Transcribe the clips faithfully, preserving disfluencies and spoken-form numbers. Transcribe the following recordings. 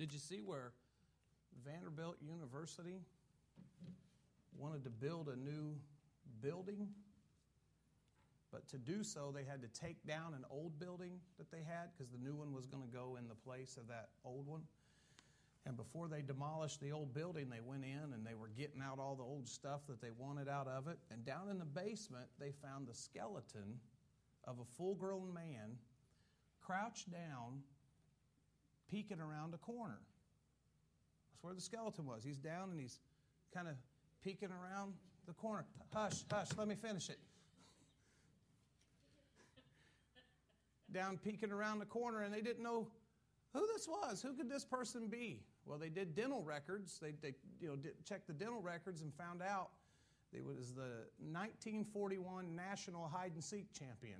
Did you see where Vanderbilt University wanted to build a new building? But to do so, they had to take down an old building that they had because the new one was going to go in the place of that old one. And before they demolished the old building, they went in and they were getting out all the old stuff that they wanted out of it. And down in the basement, they found the skeleton of a full-grown man crouched down, peeking around a corner. That's where the skeleton was. He's down and he's kind of peeking around the corner. Hush, hush, let me finish it. Down peeking around the corner, and they didn't know who this was. Who could this person be? Well, they did dental records. They, they you know, did, checked the dental records and found out it was the nineteen forty-one National Hide and Seek champion.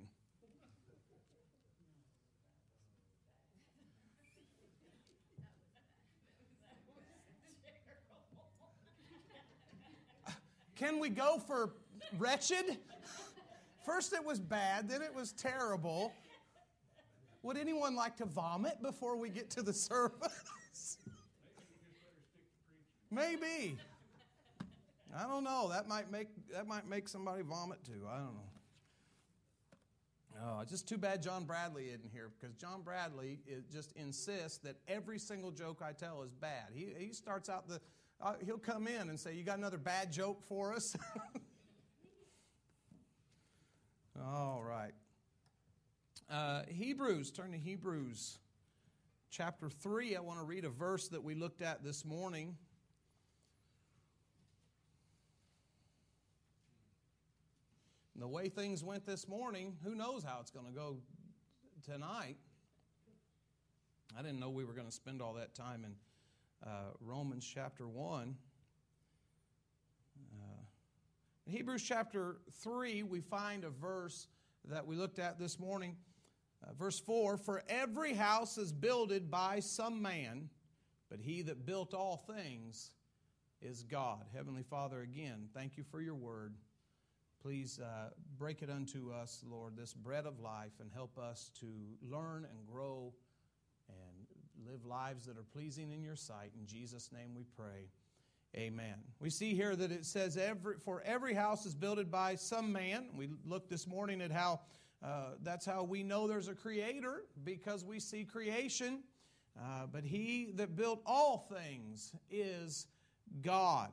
Can we go for wretched? First it was bad, then it was terrible. Would anyone like to vomit before we get to the service? Maybe. I don't know. That might make that might make somebody vomit too. I don't know. Oh, it's just too bad John Bradley isn't here, because John Bradley is, just insists that every single joke I tell is bad. He he starts out the uh, he'll come in and say, "You got another bad joke for us?" All right. Uh, Hebrews, turn to Hebrews chapter three. I want to read a verse that we looked at this morning. And the way things went this morning, who knows how it's going to go tonight. I didn't know we were going to spend all that time in uh, Romans chapter one. Uh, in Hebrews chapter three, we find a verse that we looked at this morning. Uh, verse four, "For every house is builded by some man, but he that built all things is God." Heavenly Father, again, thank you for your word. Please uh, break it unto us, Lord, this bread of life, and help us to learn and grow and live lives that are pleasing in your sight. In Jesus' name we pray. Amen. We see here that it says, every, for every house is builded by some man. We looked this morning at how uh, that's how we know there's a creator, because we see creation. Uh, but he that built all things is God.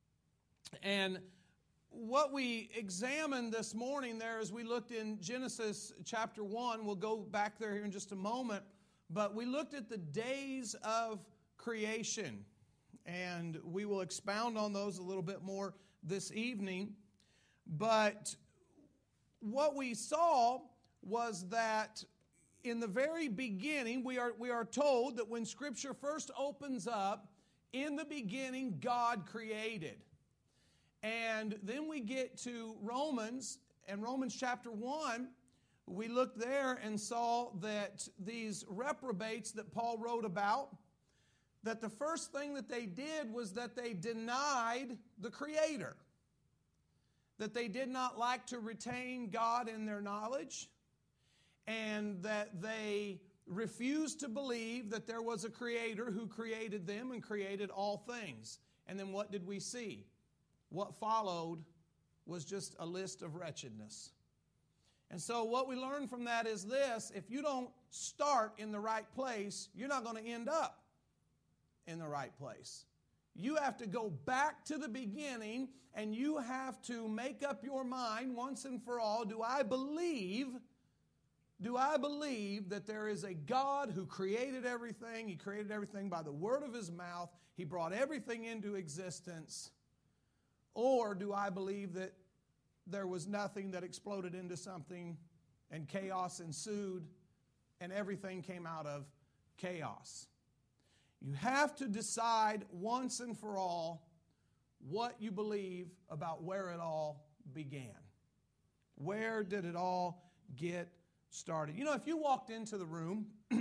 And what we examined this morning there, as we looked in Genesis chapter one, we'll go back there here in just a moment, but we looked at the days of creation. And we will expound on those a little bit more this evening. But what we saw was that in the very beginning, we are, we are told that when Scripture first opens up, in the beginning, God created. And then we get to Romans, and Romans chapter one, we looked there and saw that these reprobates that Paul wrote about, that the first thing that they did was that they denied the Creator. That they did not like to retain God in their knowledge, and that they refused to believe that there was a Creator who created them and created all things. And then what did we see? What followed was just a list of wretchedness. And so what we learn from that is this: if you don't start in the right place, you're not going to end up in the right place. You have to go back to the beginning, and you have to make up your mind once and for all. Do I believe, do I believe that there is a God who created everything? He created everything by the word of His mouth. He brought everything into existence. Or do I believe that there was nothing that exploded into something and chaos ensued and everything came out of chaos? You have to decide once and for all what you believe about where it all began. Where did it all get started? You know, if you walked into the room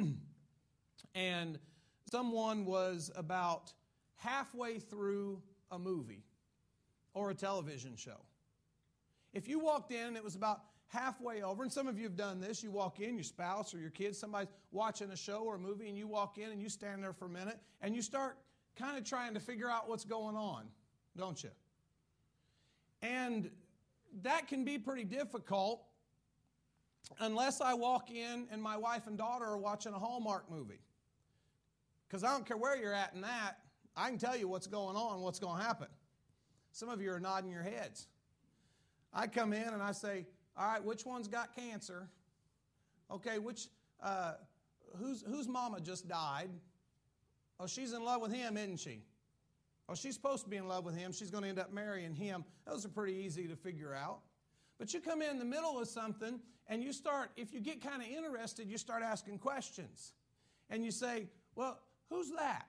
and someone was about halfway through a movie or a television show, if you walked in and it was about halfway over, and some of you have done this, you walk in, your spouse or your kids, somebody's watching a show or a movie, and you walk in and you stand there for a minute, and you start kind of trying to figure out what's going on, don't you? And that can be pretty difficult unless I walk in and my wife and daughter are watching a Hallmark movie. Because I don't care where you're at in that, I can tell you what's going on, what's going to happen. Some of you are nodding your heads. I come in and I say, all right, which one's got cancer? Okay, which, uh, whose, whose mama just died? Oh, she's in love with him, isn't she? Oh, she's supposed to be in love with him. She's going to end up marrying him. Those are pretty easy to figure out. But you come in the middle of something and you start, if you get kind of interested, you start asking questions. And you say, well, who's that?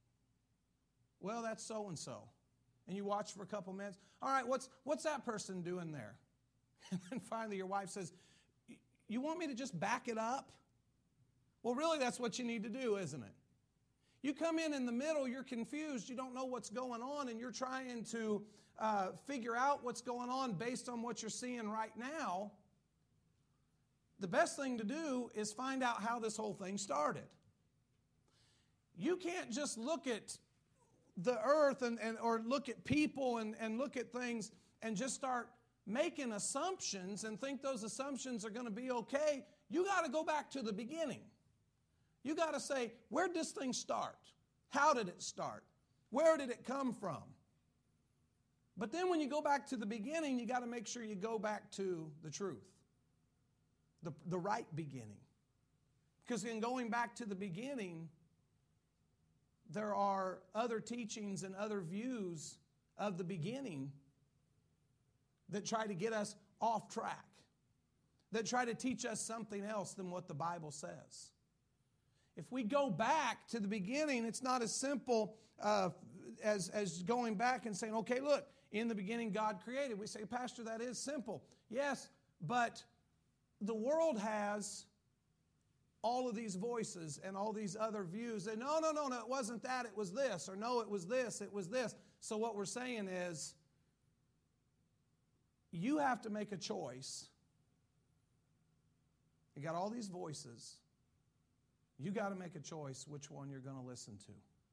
Well, that's so-and-so. And you watch for a couple minutes. All right, what's, what's that person doing there? And then finally your wife says, you want me to just back it up? Well, really, that's what you need to do, isn't it? You come in in the middle, you're confused, you don't know what's going on, and you're trying to uh, figure out what's going on based on what you're seeing right now. The best thing to do is find out how this whole thing started. You can't just look at the earth and, and or look at people and, and look at things and just start making assumptions and think those assumptions are going to be okay. You got to go back to the beginning. You got to say, where did this thing start? How did it start? Where did it come from? But then when you go back to the beginning, you got to make sure you go back to the truth, the, the right beginning. Because in going back to the beginning, there are other teachings and other views of the beginning that try to get us off track, that try to teach us something else than what the Bible says. If we go back to the beginning, it's not as simple uh, as, as going back and saying, okay, look, in the beginning God created. We say, Pastor, that is simple. Yes, but the world has all of these voices and all these other views. And no, no, no, no, it wasn't that, it was this. Or no, it was this, it was this. So what we're saying is, you have to make a choice. You got all these voices. You got to make a choice which one you're going to listen to.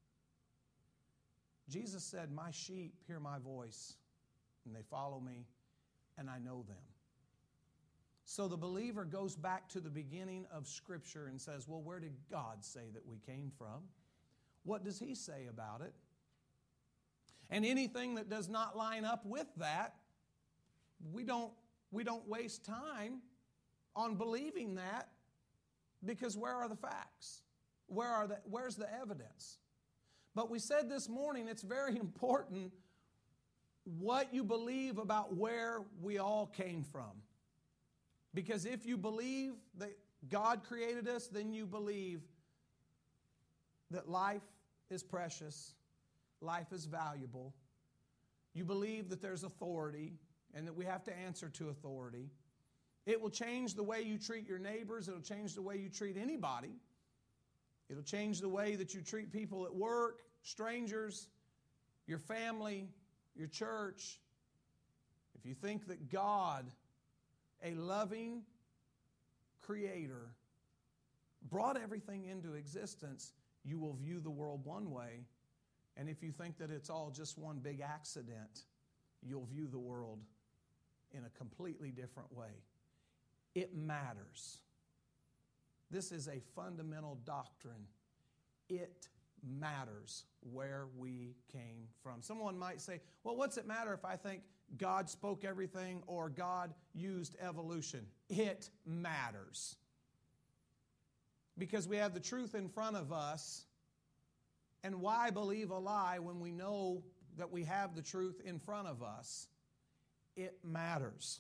Jesus said, my sheep hear my voice, and they follow me, and I know them. So the believer goes back to the beginning of Scripture and says, well, where did God say that we came from? What does He say about it? And anything that does not line up with that, we don't, we don't waste time on believing that, because where are the facts? Where are the, where's the evidence? But we said this morning, it's very important what you believe about where we all came from. Because if you believe that God created us, then you believe that life is precious, life is valuable. You believe that there's authority and that we have to answer to authority. It will change the way you treat your neighbors. It'll change the way you treat anybody. It'll change the way that you treat people at work, strangers, your family, your church. If you think that God, a loving creator, brought everything into existence, you will view the world one way. And if you think that it's all just one big accident, you'll view the world in a completely different way. It matters. This is a fundamental doctrine. It matters where we came from. Someone might say, well, what's it matter if I think God spoke everything or God used evolution? It matters. Because we have the truth in front of us. And why believe a lie when we know that we have the truth in front of us? It matters.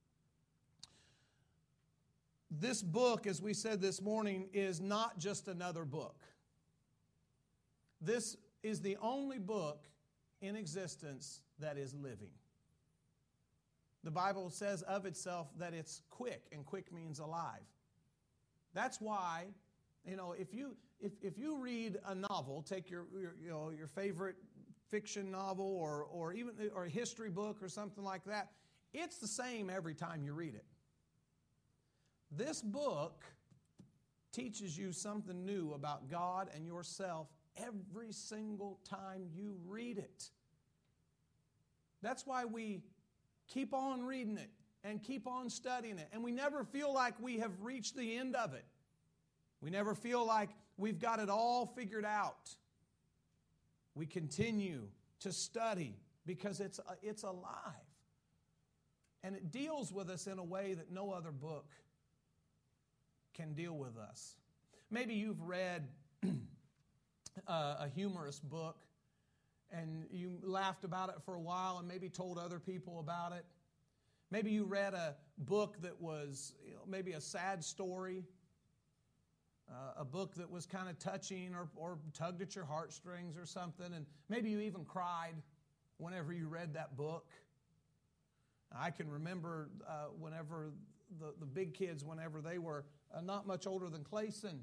This book, as we said this morning, is not just another book. This is the only book in existence that is living. The Bible says of itself that it's quick, and quick means alive. That's why, you know, if you if if you read a novel, take your, your you know your favorite fiction novel or or even or a history book or something like that, it's the same every time you read it. This book teaches you something new about God and yourself every single time you read it. That's why we keep on reading it and keep on studying it. And we never feel like we have reached the end of it. We never feel like we've got it all figured out. We continue to study because it's, it's alive. And it deals with us in a way that no other book can deal with us. Maybe you've read a humorous book and you laughed about it for a while and maybe told other people about it. Maybe you read a book that was, you know, maybe a sad story, uh, a book that was kind of touching or, or tugged at your heartstrings or something, and maybe you even cried whenever you read that book. I can remember uh, whenever the, the big kids, whenever they were uh, not much older than Clayson,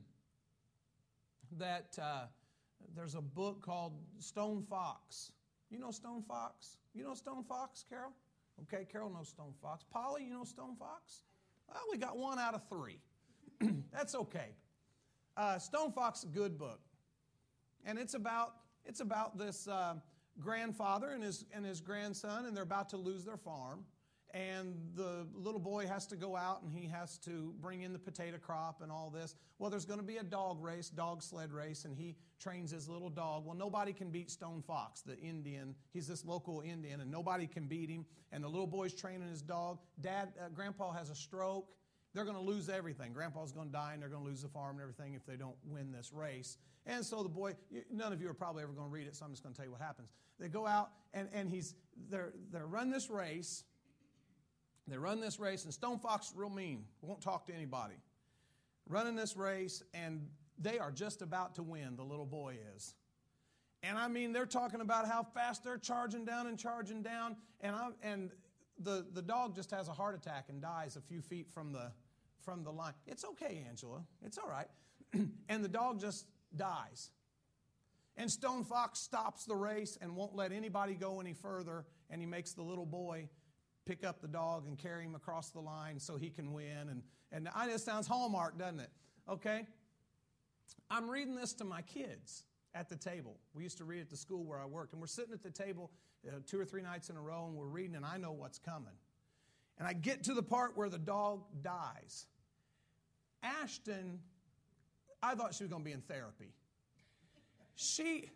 that uh, there's a book called Stone Fox. You know Stone Fox? You know Stone Fox, Carol? Okay, Carol knows Stone Fox. Polly, you know Stone Fox? Well, we got one out of three. That's okay. Uh, Stone Fox is a good book. And it's about, it's about this uh, grandfather and his, and his grandson, and they're about to lose their farm. And the little boy has to go out and he has to bring in the potato crop and all this. Well, there's going to be a dog race, dog sled race, and he trains his little dog. Well, nobody can beat Stone Fox, the Indian. He's this local Indian, and nobody can beat him. And the little boy's training his dog. Dad, uh, Grandpa has a stroke. They're going to lose everything. Grandpa's going to die, and they're going to lose the farm and everything if they don't win this race. And so the boy, none of you are probably ever going to read it, so I'm just going to tell you what happens. They go out, and, and he's they're they're run this race. They run this race, and Stone Fox is real mean. Won't talk to anybody. Running this race, and they are just about to win, the little boy is. And I mean, they're talking about how fast they're charging down and charging down, and I, and the, the dog just has a heart attack and dies a few feet from the, from the line. It's okay, Angela. It's all right. And the dog just dies. And Stone Fox stops the race and won't let anybody go any further, and he makes the little boy pick up the dog and carry him across the line so he can win. And, and I, it sounds Hallmark, doesn't it? Okay? I'm reading this to my kids at the table. We used to read at the school where I worked. And we're sitting at the table uh, two or three nights in a row, and we're reading, and I know what's coming. And I get to the part where the dog dies. Ashton, I thought she was going to be in therapy. She,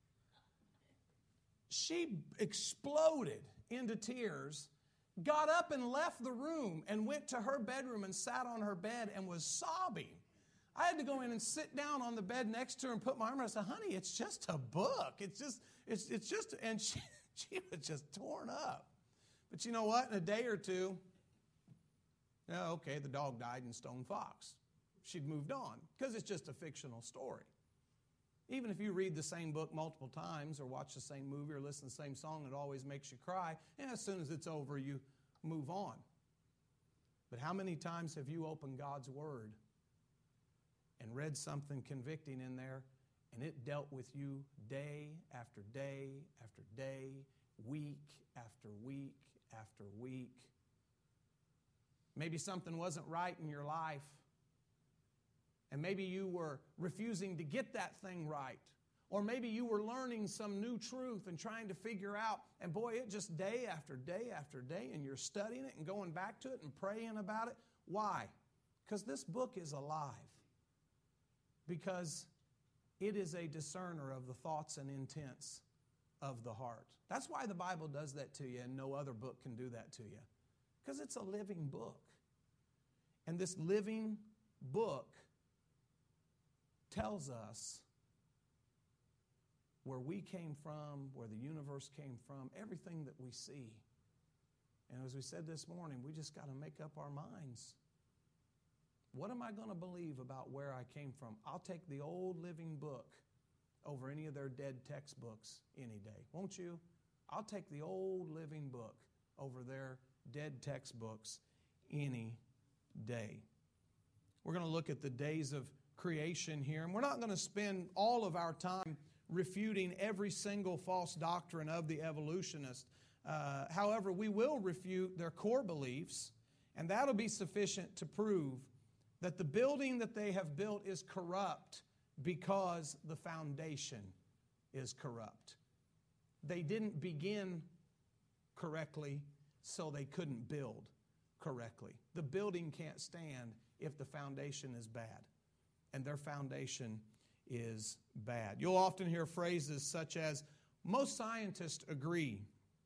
she exploded into tears, got up and left the room and went to her bedroom and sat on her bed and was sobbing. I had to go in and sit down on the bed next to her and put my arm around her and say, honey, it's just a book. It's just, it's, it's just, and she, she was just torn up. But you know what? In a day or two, oh, okay, the dog died in Stone Fox. She'd moved on because it's just a fictional story. Even if you read the same book multiple times or watch the same movie or listen to the same song, it always makes you cry. And as soon as it's over, you move on. But how many times have you opened God's Word and read something convicting in there, and it dealt with you day after day after day, week after week after week? Maybe something wasn't right in your life, and maybe you were refusing to get that thing right. Or maybe you were learning some new truth and trying to figure out, and boy, it just day after day after day, and you're studying it and going back to it and praying about it. Why? Because this book is alive. Because it is a discerner of the thoughts and intents of the heart. That's why the Bible does that to you, and no other book can do that to you. Because it's a living book. And this living book tells us where we came from, where the universe came from, everything that we see. And as we said this morning, we just got to make up our minds. What am I going to believe about where I came from? I'll take the old living book over any of their dead textbooks any day. Won't you? I'll take the old living book over their dead textbooks any day. We're going to look at the days of creation here, and we're not going to spend all of our time refuting every single false doctrine of the evolutionist. Uh, however, we will refute their core beliefs, and that'll be sufficient to prove that the building that they have built is corrupt because the foundation is corrupt. They didn't begin correctly, so they couldn't build correctly. The building can't stand if the foundation is bad, and their foundation is bad. You'll often hear phrases such as, most scientists agree.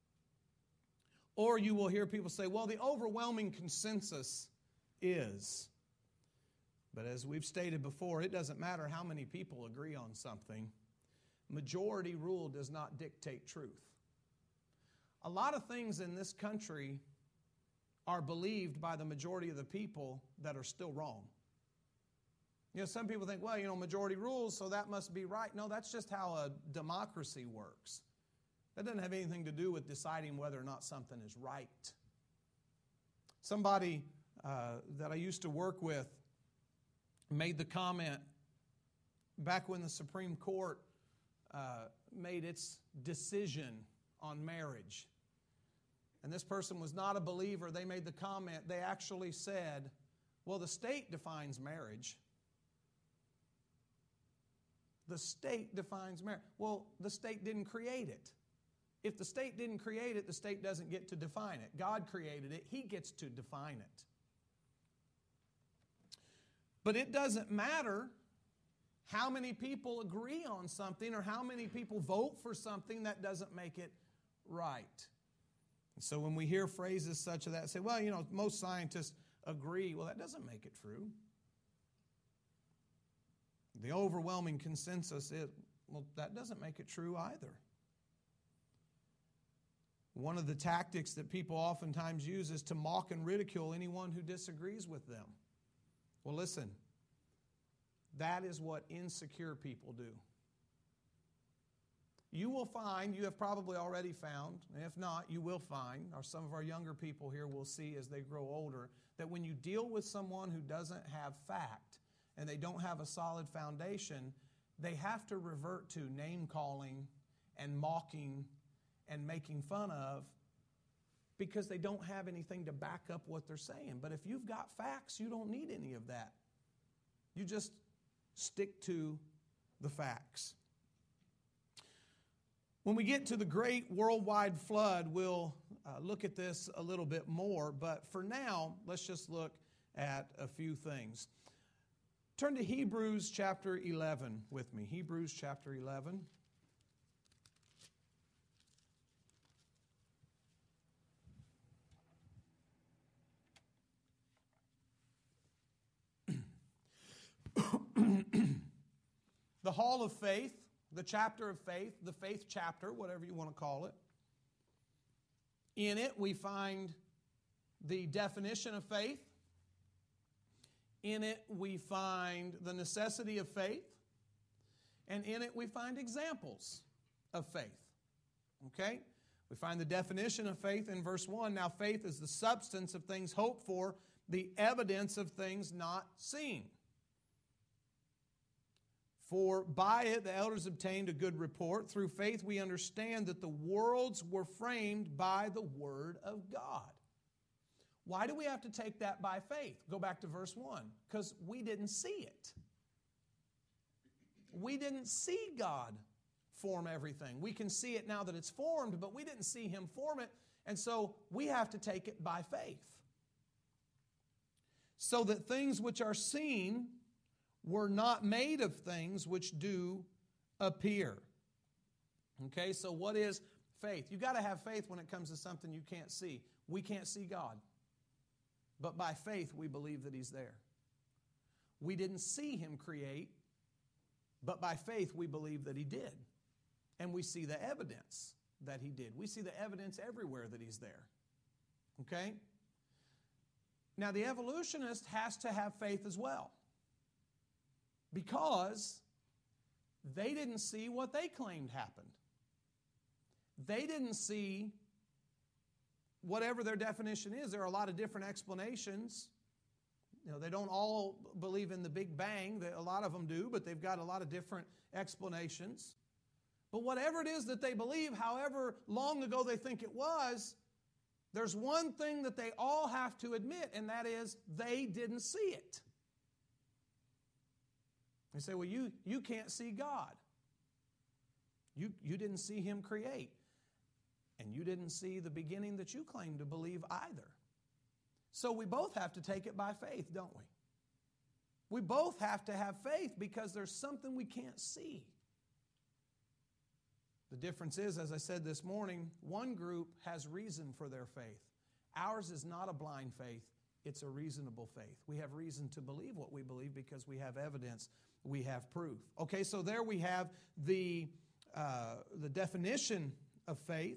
Or you will hear people say, well, the overwhelming consensus is. But as we've stated before, it doesn't matter how many people agree on something. Majority rule does not dictate truth. A lot of things in this country are believed by the majority of the people that are still wrong. You know, some people think, well, you know, majority rules, so that must be right. No, that's just how a democracy works. That doesn't have anything to do with deciding whether or not something is right. Somebody uh, that I used to work with made the comment back when the Supreme Court uh, made its decision on marriage. And this person was not a believer. They made the comment, they actually said, well, the state defines marriage. The state defines marriage. Well, the state didn't create it. If the state didn't create it, the state doesn't get to define it. God created it. He gets to define it. But it doesn't matter how many people agree on something or how many people vote for something, that doesn't make it right. And so when we hear phrases such as that, say, well, you know, most scientists agree. Well, that doesn't make it true. The overwhelming consensus is, well, that doesn't make it true either. One of the tactics that people oftentimes use is to mock and ridicule anyone who disagrees with them. Well, listen, that is what insecure people do. You will find, you have probably already found, and if not, you will find, or some of our younger people here will see as they grow older, that when you deal with someone who doesn't have fact and they don't have a solid foundation, they have to revert to name-calling and mocking and making fun of because they don't have anything to back up what they're saying. But if you've got facts, you don't need any of that. You just stick to the facts. When we get to the great worldwide flood, we'll uh, look at this a little bit more. But for now, let's just look at a few things. Turn to Hebrews chapter eleven with me. Hebrews chapter eleven. The Hall of Faith, the chapter of faith, the faith chapter, whatever you want to call it. In it, we find the definition of faith. In it, we find the necessity of faith. And in it, we find examples of faith. Okay? We find the definition of faith in verse one. Now, faith is the substance of things hoped for, the evidence of things not seen. For by it the elders obtained a good report. Through faith we understand that the worlds were framed by the word of God. Why do we have to take that by faith? Go back to verse one. Because we didn't see it. We didn't see God form everything. We can see it now that it's formed, but we didn't see Him form it. And so we have to take it by faith. So that things which are seen were not made of things which do appear. Okay, so what is faith? You've got to have faith when it comes to something you can't see. We can't see God. But by faith, we believe that He's there. We didn't see Him create, but by faith, we believe that He did. And we see the evidence that He did. We see the evidence everywhere that He's there. Okay? Now, the evolutionist has to have faith as well. Because they didn't see what they claimed happened. They didn't see whatever their definition is. There are a lot of different explanations. You know, they don't all believe in the Big Bang. A lot of them do, but they've got a lot of different explanations. But whatever it is that they believe, however long ago they think it was, there's one thing that they all have to admit, and that is they didn't see it. You say, well, you, you can't see God. You, you didn't see Him create. And you didn't see the beginning that you claim to believe either. So we both have to take it by faith, don't we? We both have to have faith because there's something we can't see. The difference is, as I said this morning, one group has reason for their faith. Ours is not a blind faith. It's a reasonable faith. We have reason to believe what we believe because we have evidence. We have proof. Okay, so there we have the, uh, the definition of faith.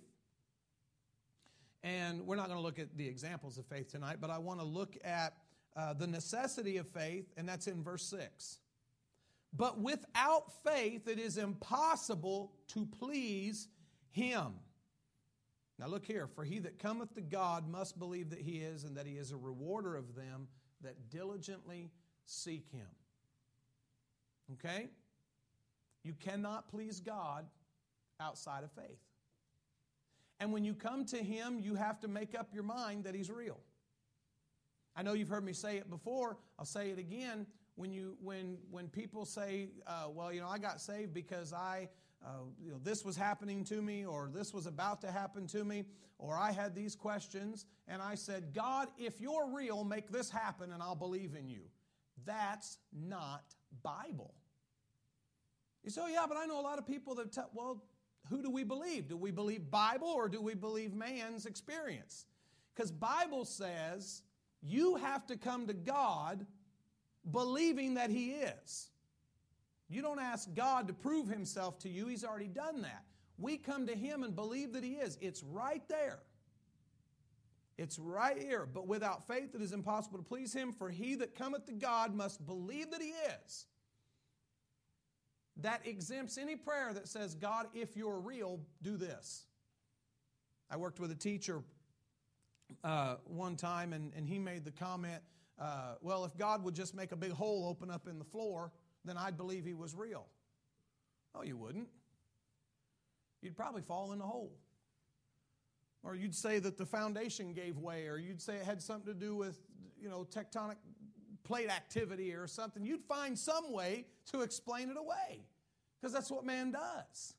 And we're not going to look at the examples of faith tonight, but I want to look at uh, the necessity of faith, and that's in verse six. But without faith it is impossible to please Him. Now look here, for he that cometh to God must believe that He is, and that He is a rewarder of them that diligently seek Him. Okay? You cannot please God outside of faith. And when you come to Him, you have to make up your mind that He's real. I know you've heard me say it before. I'll say it again. When you when when people say, uh, well, you know, I got saved because I, uh, you know, this was happening to me, or this was about to happen to me, or I had these questions, and I said, God, if you're real, make this happen, and I'll believe in you. That's not Bible. You say, oh, yeah, but I know a lot of people that tell, well, who do we believe? Do we believe Bible or do we believe man's experience? Because Bible says you have to come to God believing that He is. You don't ask God to prove Himself to you. He's already done that. We come to Him and believe that He is. It's right there. It's right here. But without faith it is impossible to please Him, for he that cometh to God must believe that He is. That exempts any prayer that says, God, if you're real, do this. I worked with a teacher uh, one time, and, and he made the comment, uh, well, if God would just make a big hole open up in the floor, then I'd believe He was real. Oh, you wouldn't. You'd probably fall in the hole. Or you'd say that the foundation gave way, or you'd say it had something to do with, you know, tectonic plate activity or something. You'd find some way to explain it away, because that's what man does.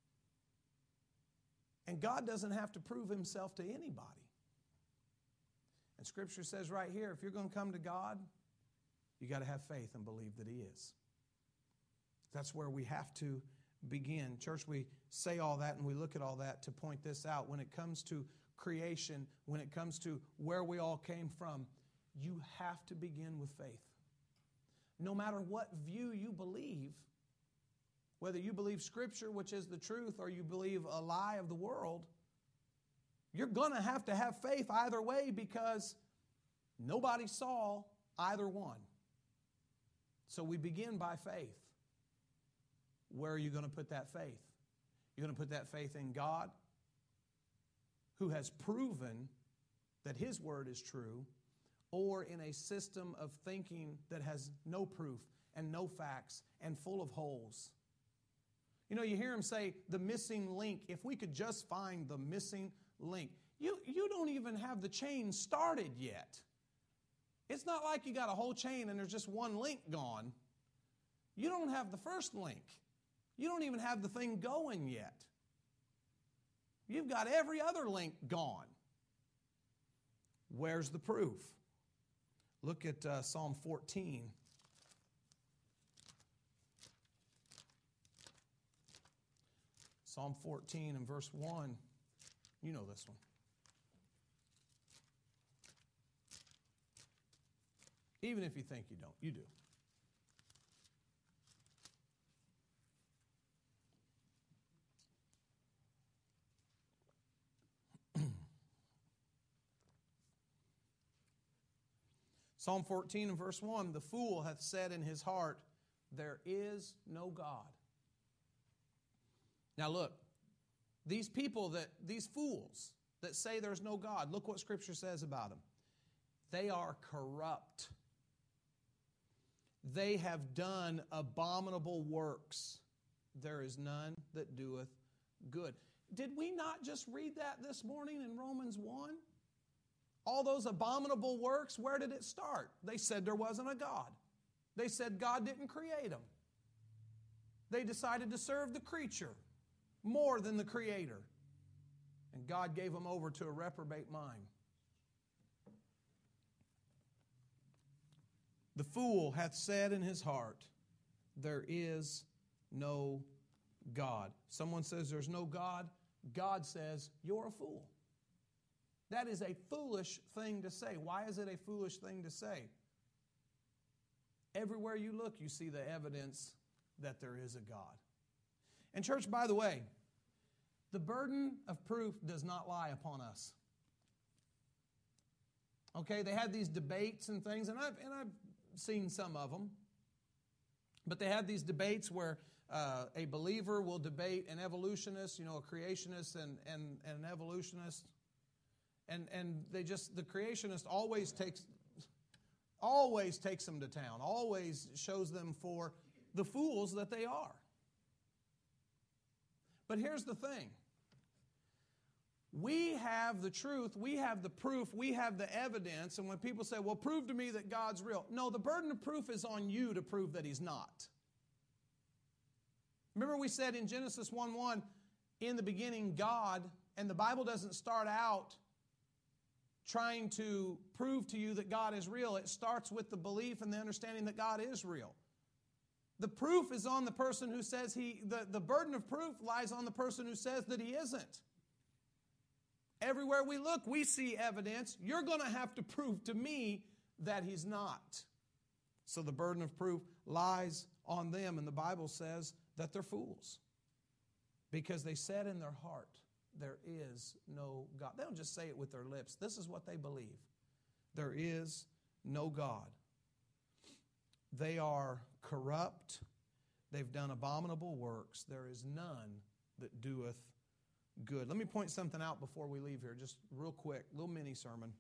And God doesn't have to prove Himself to anybody. And Scripture says right here, if you're going to come to God, you got to have faith and believe that He is. That's where we have to begin. Church, we say all that and we look at all that to point this out. When it comes to creation, when it comes to where we all came from, you have to begin with faith. No matter what view you believe, whether you believe Scripture, which is the truth, or you believe a lie of the world, you're going to have to have faith either way, because nobody saw either one. So we begin by faith. Where are you going to put that faith? You're going to put that faith in God, who has proven that His Word is true, or in a system of thinking that has no proof and no facts and full of holes. You know, you hear him say, the missing link. If we could just find the missing link. You, you don't even have the chain started yet. It's not like you got a whole chain and there's just one link gone. You don't have the first link. You don't even have the thing going yet. You've got every other link gone. Where's the proof? Look at uh, Psalm fourteen. Psalm fourteen and verse one. You know this one. Even if you think you don't, you do. Psalm fourteen and verse one, the fool hath said in his heart, there is no God. Now look, these people, that these fools that say there's no God, look what Scripture says about them. They are corrupt. They have done abominable works. There is none that doeth good. Did we not just read that this morning in Romans one? All those abominable works, where did it start? They said there wasn't a God. They said God didn't create them. They decided to serve the creature more than the Creator. And God gave them over to a reprobate mind. The fool hath said in his heart, there is no God. Someone says there's no God. God says you're a fool. That is a foolish thing to say. Why is it a foolish thing to say? Everywhere you look, you see the evidence that there is a God. And church, by the way, the burden of proof does not lie upon us. Okay, they had these debates and things, and I've, and I've seen some of them. But they had these debates where uh, a believer will debate an evolutionist, you know, a creationist and, and, and an evolutionist. And, and they just, the creationist always takes, always takes them to town, always shows them for the fools that they are. But here's the thing. We have the truth, we have the proof, we have the evidence, and when people say, well, prove to me that God's real. No, the burden of proof is on you to prove that He's not. Remember we said in Genesis one one, in the beginning God, and the Bible doesn't start out trying to prove to you that God is real. It starts with the belief and the understanding that God is real. The proof is on the person who says he, the, the burden of proof lies on the person who says that He isn't. Everywhere we look, we see evidence. You're going to have to prove to me that He's not. So the burden of proof lies on them, and the Bible says that they're fools because they said in their heart, there is no God. They don't just say it with their lips. This is what they believe. There is no God. They are corrupt. They've done abominable works. There is none that doeth good. Let me point something out before we leave here, just real quick, little mini sermon.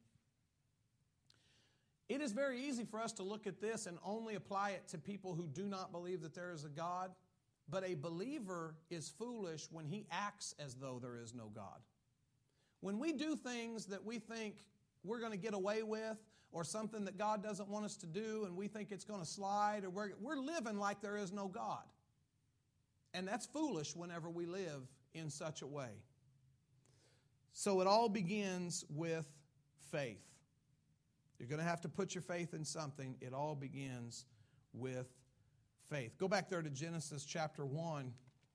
It is very easy for us to look at this and only apply it to people who do not believe that there is a God. But a believer is foolish when he acts as though there is no God. When we do things that we think we're going to get away with, or something that God doesn't want us to do, and we think it's going to slide, or we're, we're living like there is no God. And that's foolish whenever we live in such a way. So it all begins with faith. You're going to have to put your faith in something. It all begins with faith. Go back there to Genesis chapter one.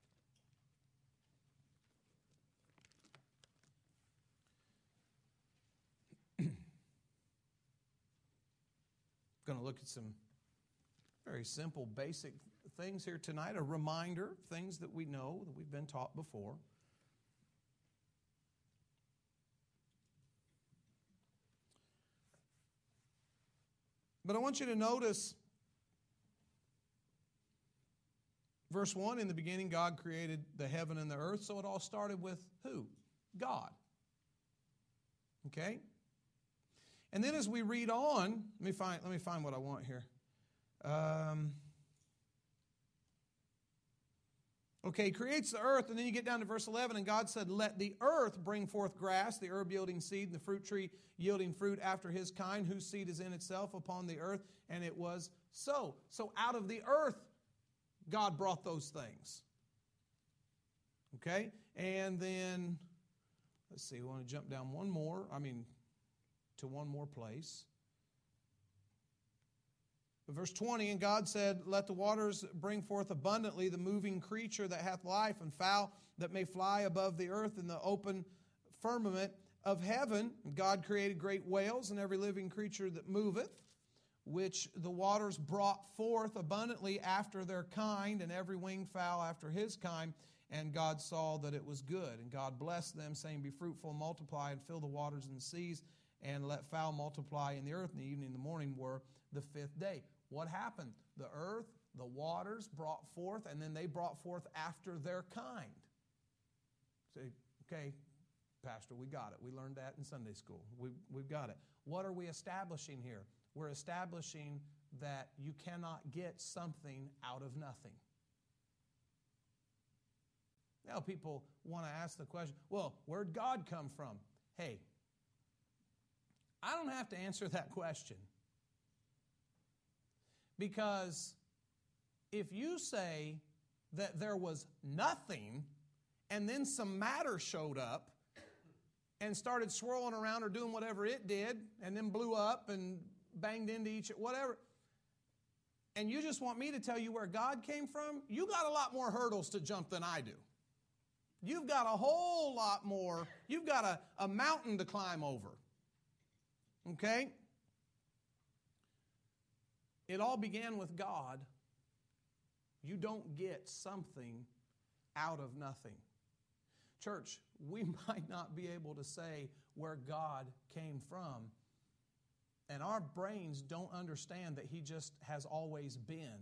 Going to look at some very simple, basic things here tonight. A reminder, things that we know, that we've been taught before. But I want you to notice verse one, in the beginning God created the heaven and the earth. So it all started with who? God. Okay? And then as we read on, let me find, let me find what I want here. Um, okay, creates the earth, and then you get down to verse eleven, and God said, let the earth bring forth grass, the herb yielding seed, and the fruit tree yielding fruit after his kind, whose seed is in itself upon the earth. And it was so. So out of the earth, God brought those things. Okay? And then, let's see, we want to jump down one more. I mean, to one more place. Verse twenty, and God said, let the waters bring forth abundantly the moving creature that hath life, and fowl that may fly above the earth in the open firmament of heaven. And God created great whales and every living creature that moveth, which the waters brought forth abundantly after their kind, and every winged fowl after his kind. And God saw that it was good. And God blessed them, saying, be fruitful and multiply, and fill the waters and the seas, and let fowl multiply in the earth. And the evening and the morning were the fifth day. What happened? The earth, the waters brought forth, and then they brought forth after their kind. Say, okay, Pastor, we got it. We learned that in Sunday school. We, we've got it. What are we establishing here? We're establishing that you cannot get something out of nothing. Now people want to ask the question, well, where'd God come from? Hey, I don't have to answer that question. Because if you say that there was nothing, and then some matter showed up and started swirling around or doing whatever it did, and then blew up and banged into each, whatever. And you just want me to tell you where God came from? You got a lot more hurdles to jump than I do. You've got a whole lot more. You've got a, a mountain to climb over. Okay? It all began with God. You don't get something out of nothing. Church, we might not be able to say where God came from, and our brains don't understand that He just has always been.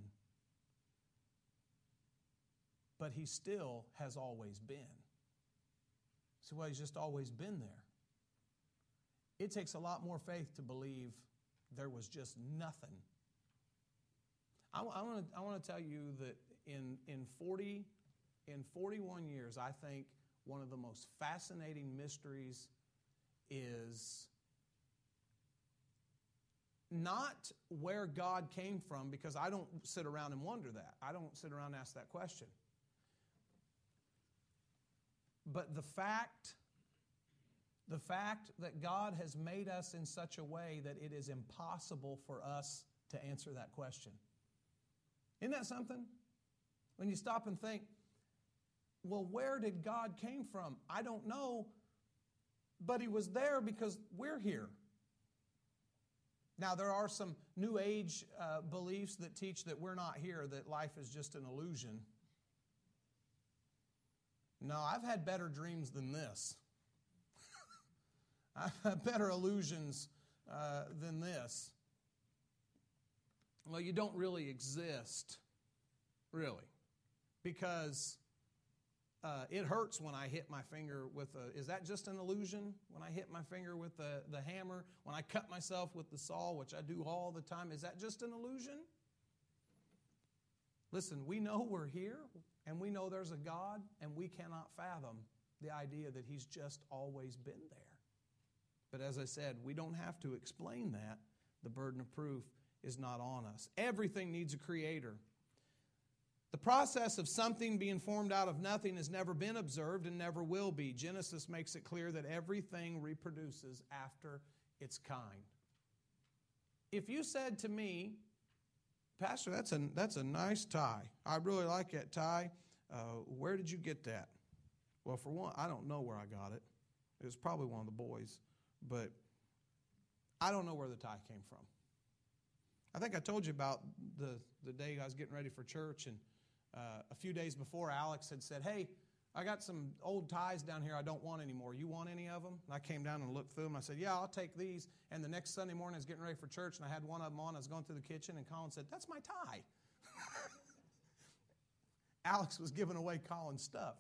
But He still has always been. See, well, He's just always been there. It takes a lot more faith to believe there was just nothing. I, I want to I want to tell you that in in forty in forty-one years, I think one of the most fascinating mysteries is not where God came from, because I don't sit around and wonder that. I don't sit around and ask that question. But the fact, the fact that God has made us in such a way that it is impossible for us to answer that question. Isn't that something? When you stop and think, well, where did God came from? I don't know, but He was there because we're here. Now, there are some New Age uh, beliefs that teach that we're not here, that life is just an illusion. No, I've had better dreams than this. I've had better illusions uh, than this. Well, you don't really exist, really, because uh, it hurts when I hit my finger with a, is that just an illusion? When I hit my finger with the, the hammer, when I cut myself with the saw, which I do all the time, is that just an illusion? Listen, we know we're here, and we know there's a God, and we cannot fathom the idea that He's just always been there. But as I said, we don't have to explain that. The burden of proof is not on us. Everything needs a creator. The process of something being formed out of nothing has never been observed and never will be. Genesis makes it clear that everything reproduces after its kind. If you said to me, Pastor, that's a, that's a nice tie. I really like that tie. Uh, where did you get that? Well, for one, I don't know where I got it. It was probably one of the boys. But I don't know where the tie came from. I think I told you about the, the day I was getting ready for church, and uh, a few days before, Alex had said, hey, I got some old ties down here I don't want anymore. You want any of them? And I came down and looked through them. I said, yeah, I'll take these. And the next Sunday morning, I was getting ready for church, and I had one of them on. I was going through the kitchen, and Colin said, that's my tie. Alex was giving away Colin's stuff.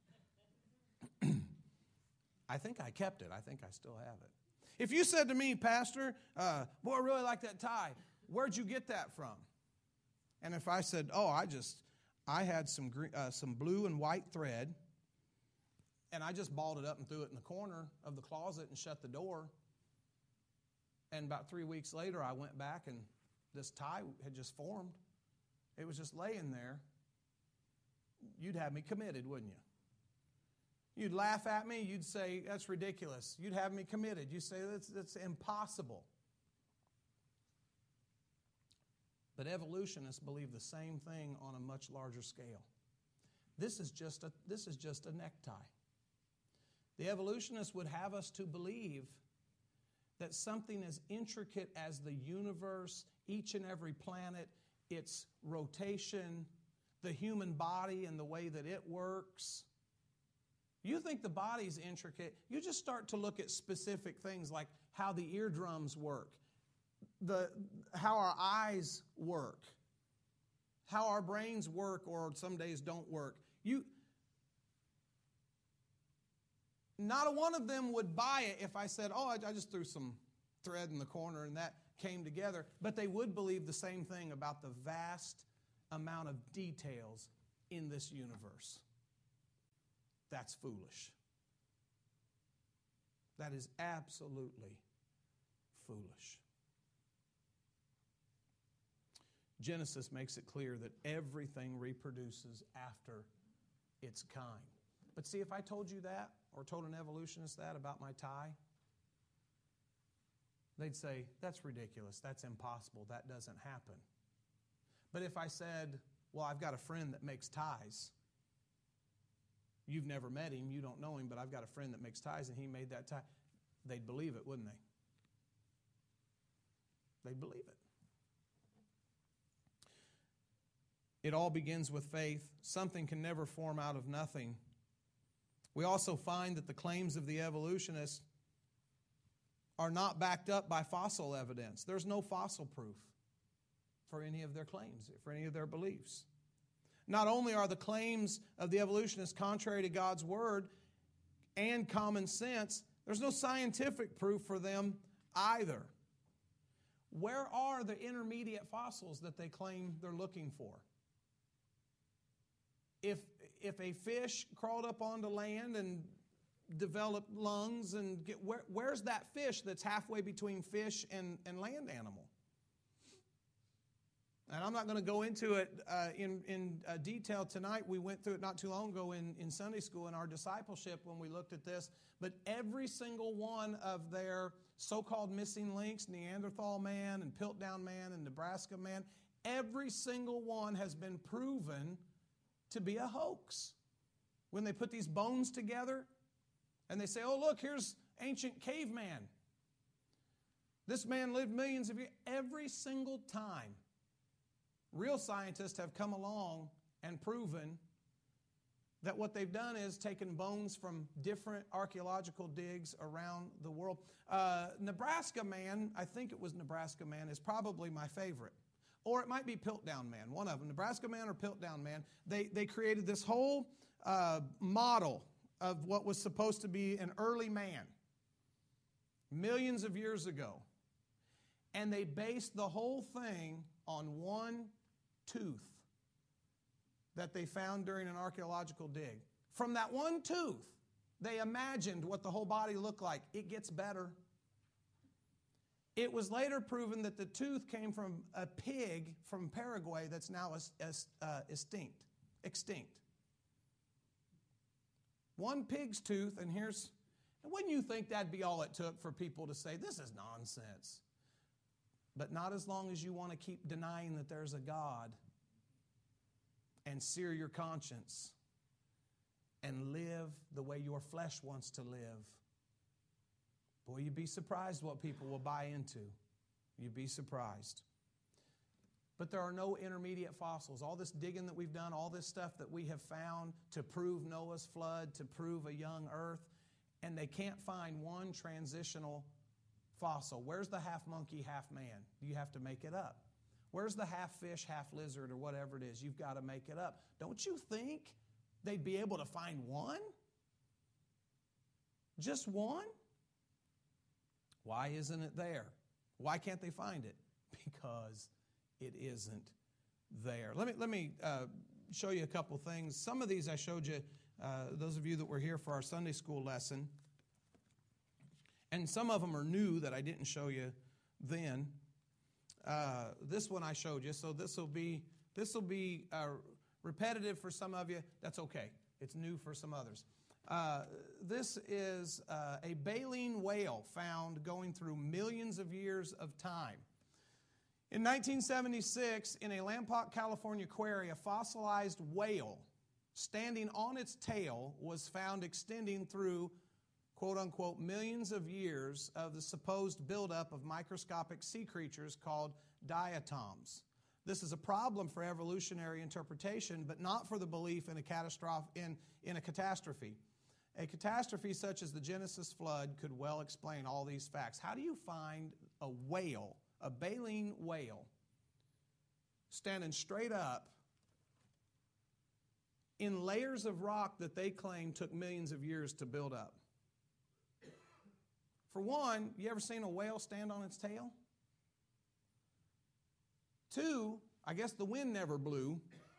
I think I kept it. I think I still have it. If you said to me, Pastor, uh, boy, I really like that tie. Where'd you get that from? And if I said, oh, I just, I had some green, uh, some blue and white thread, and I just balled it up and threw it in the corner of the closet and shut the door. And about three weeks later, I went back, and this tie had just formed. It was just laying there. You'd have me committed, wouldn't you? You'd laugh at me. You'd say, that's ridiculous. You'd have me committed. You'd say, that's, that's impossible. But evolutionists believe the same thing on a much larger scale. This is just a, this is just a necktie. The evolutionists would have us to believe that something as intricate as the universe, each and every planet, its rotation, the human body and the way that it works. You think the body's intricate, you just start to look at specific things like how the eardrums work, the how our eyes work, how our brains work or some days don't work. You, not a one of them would buy it if I said, oh, I, I just threw some thread in the corner and that came together. But they would believe the same thing about the vast amount of details in this universe. That's foolish. That is absolutely foolish. Genesis makes it clear that everything reproduces after its kind. But see, if I told you that, or told an evolutionist that about my tie, they'd say, that's ridiculous, that's impossible, that doesn't happen. But if I said, well, I've got a friend that makes ties, you've never met him, you don't know him, but I've got a friend that makes ties and he made that tie, they'd believe it, wouldn't they? They'd believe it. It all begins with faith. Something can never form out of nothing. We also find that the claims of the evolutionists are not backed up by fossil evidence. There's no fossil proof for any of their claims, for any of their beliefs. Not only are the claims of the evolutionists contrary to God's Word and common sense, there's no scientific proof for them either. Where are the intermediate fossils that they claim they're looking for? If, if a fish crawled up onto land and developed lungs, and get, where, where's that fish that's halfway between fish and, and land animal? And I'm not going to go into it uh, in, in uh, detail tonight. We went through it not too long ago in, in Sunday school in our discipleship when we looked at this. But every single one of their so-called missing links, Neanderthal man and Piltdown man and Nebraska man, every single one has been proven to be a hoax. When they put these bones together and they say, oh, look, here's ancient caveman. This man lived millions of years. Every single time, real scientists have come along and proven that what they've done is taken bones from different archaeological digs around the world. Uh, Nebraska man, I think it was Nebraska man, is probably my favorite. Or it might be Piltdown man, one of them. Nebraska man or Piltdown man. They, they created this whole uh, model of what was supposed to be an early man, millions of years ago. And they based the whole thing on one tooth that they found during an archaeological dig. From that one tooth, they imagined what the whole body looked like. It gets better. It was later proven that the tooth came from a pig from Paraguay that's now uh, extinct. extinct. One pig's tooth, and here's, and wouldn't you think that'd be all it took for people to say, this is nonsense? But not as long as you want to keep denying that there's a God and sear your conscience and live the way your flesh wants to live. Boy, you'd be surprised what people will buy into. You'd be surprised. But there are no intermediate fossils. All this digging that we've done, all this stuff that we have found to prove Noah's flood, to prove a young earth, and they can't find one transitional fossil. Where's the half monkey, half man? You have to make it up. Where's the half fish, half lizard, or whatever it is? You've got to make it up. Don't you think they'd be able to find one? Just one? Why isn't it there? Why can't they find it? Because it isn't there. Let me, let me uh, show you a couple things. Some of these I showed you, uh, those of you that were here for our Sunday school lesson. And some of them are new that I didn't show you then. Uh, this one I showed you, so this will be this will be uh, repetitive for some of you. That's okay. It's new for some others. Uh, this is uh, a baleen whale found going through millions of years of time. In nineteen seventy-six, in a Lompoc, California quarry, a fossilized whale standing on its tail was found extending through, quote-unquote, millions of years of the supposed buildup of microscopic sea creatures called diatoms. This is a problem for evolutionary interpretation, but not for the belief in a, catastrophe, in, in a catastrophe. A catastrophe such as the Genesis flood could well explain all these facts. How do you find a whale, a baleen whale, standing straight up in layers of rock that they claim took millions of years to build up? For one, you ever seen a whale stand on its tail? Two, I guess the wind never blew.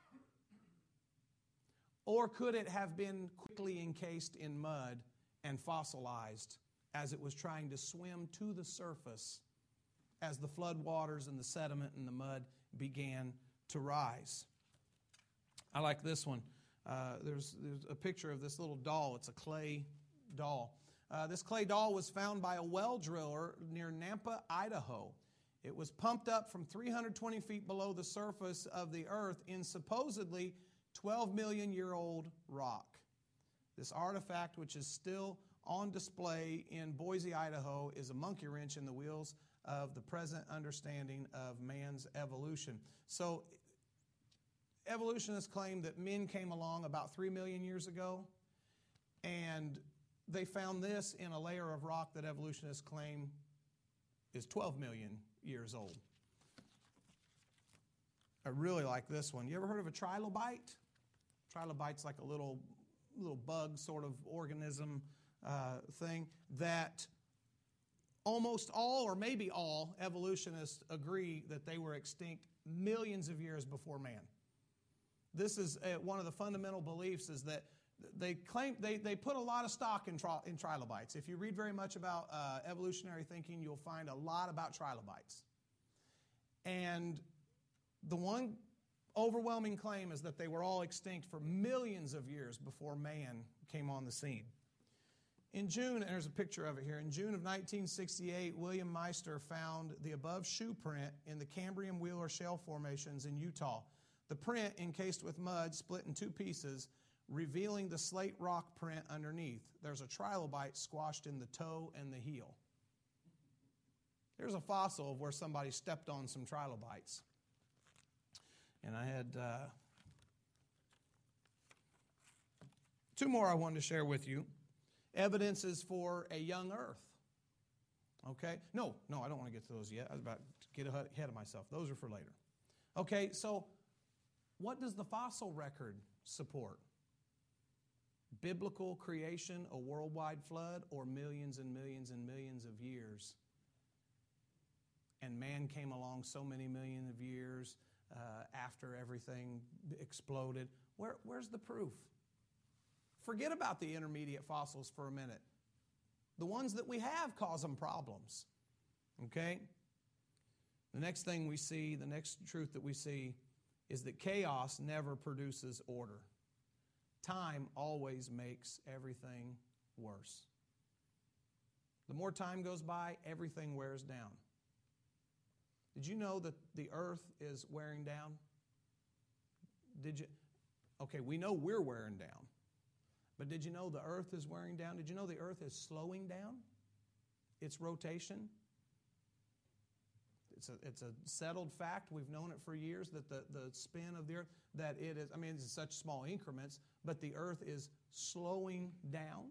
Or could it have been quickly encased in mud and fossilized as it was trying to swim to the surface as the flood waters and the sediment and the mud began to rise. I like this one. Uh, there's, there's a picture of this little doll. It's a clay doll. Uh, this clay doll was found by a well driller near Nampa, Idaho. It was pumped up from three hundred twenty feet below the surface of the earth in supposedly twelve million year old rock. This artifact, which is still on display in Boise, Idaho, is a monkey wrench in the wheels of the present understanding of man's evolution. So, evolutionists claim that men came along about three million years ago, and they found this in a layer of rock that evolutionists claim is twelve million years old. I really like this one. You ever heard of a trilobite? Trilobite's like a little, little bug sort of organism uh, thing that almost all, or maybe all, evolutionists agree that they were extinct millions of years before man. This is uh, one of the fundamental beliefs is that they claim they, they put a lot of stock in, tri, in trilobites. If you read very much about uh, evolutionary thinking, you'll find a lot about trilobites. And the one overwhelming claim is that they were all extinct for millions of years before man came on the scene. In June, and there's a picture of it here, in June of nineteen sixty-eight, William Meister found the above shoe print in the Cambrian Wheeler Shale formations in Utah. The print, encased with mud, split in two pieces, revealing the slate rock print underneath. There's a trilobite squashed in the toe and the heel. Here's a fossil of where somebody stepped on some trilobites. And I had uh, two more I wanted to share with you. Evidences for a young earth. Okay? No, no, I don't want to get to those yet. I was about to get ahead of myself. Those are for later. Okay, so what does the fossil record support? Biblical creation, a worldwide flood, or millions and millions and millions of years? And man came along so many million of years uh, after everything exploded. Where, where's the proof? Forget about the intermediate fossils for a minute. The ones that we have cause them problems. Okay? The next thing we see, the next truth that we see, is that chaos never produces order. Time always makes everything worse. The more time goes by, everything wears down. Did you know that the earth is wearing down? Did you? Okay, we know we're wearing down. But did you know the earth is wearing down? Did you know the earth is slowing down its rotation? It's a, it's a settled fact. We've known it for years that the, the spin of the earth, that it is, I mean, it's in such small increments, but the earth is slowing down.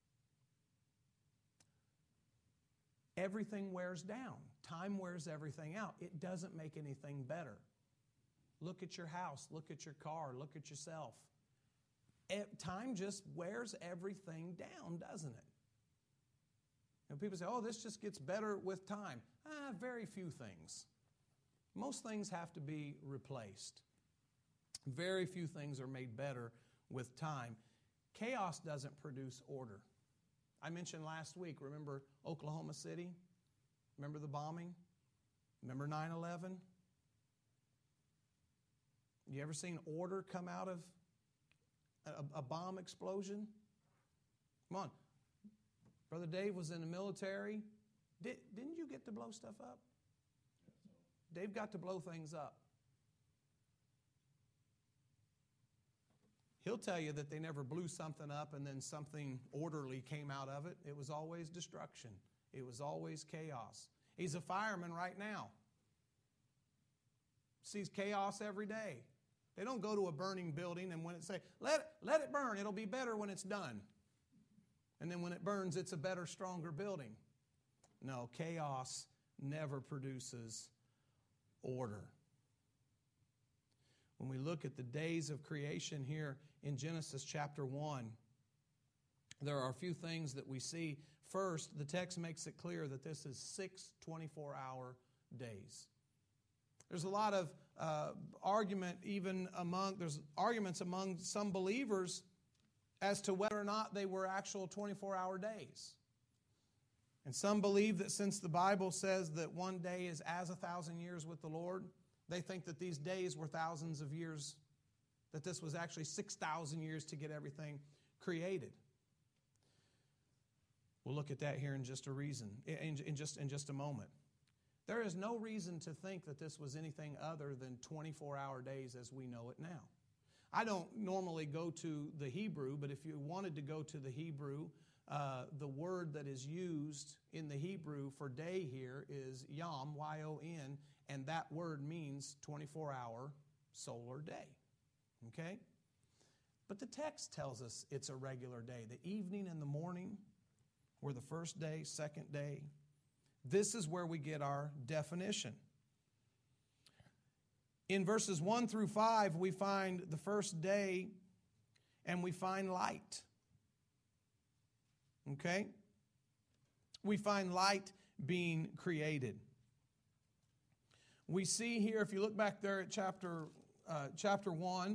Everything wears down. Time wears everything out. It doesn't make anything better. Look at your house. Look at your car. Look at yourself. Time just wears everything down, doesn't it? And people say, oh, this just gets better with time. Ah, very few things. Most things have to be replaced. Very few things are made better with time. Chaos doesn't produce order. I mentioned last week, remember Oklahoma City? Remember the bombing? Remember nine eleven? You ever seen order come out of a, a bomb explosion? Come on. Brother Dave was in the military. Did, didn't you get to blow stuff up? Dave got to blow things up. He'll tell you that they never blew something up and then something orderly came out of it. It was always destruction. It was always chaos. He's a fireman right now. Sees chaos every day. They don't go to a burning building and when it say, let it, let it burn, it'll be better when it's done. And then when it burns, it's a better, stronger building. No, chaos never produces order. When we look at the days of creation here in Genesis chapter one, there are a few things that we see. First, the text makes it clear that this is six twenty-four hour days. There's a lot of uh, argument even among, there's arguments among some believers as to whether or not they were actual twenty-four hour days. And some believe that since the Bible says that one day is as a thousand years with the Lord, They think that these days were thousands of years, that this was actually six thousand years to get everything created. We'll look at that here in just a reason, in, in, just, in just a moment. There is no reason to think that this was anything other than twenty-four hour days as we know it now. I don't normally go to the Hebrew, but if you wanted to go to the Hebrew, uh, the word that is used in the Hebrew for day here is yom, Y O N, and that word means twenty-four hour solar day. Okay? But the text tells us it's a regular day. The evening and the morning were the first day, second day. This is where we get our definition. In verses one through five, we find the first day and we find light. Okay? We find light being created. We see here, if you look back there at chapter, uh, chapter one,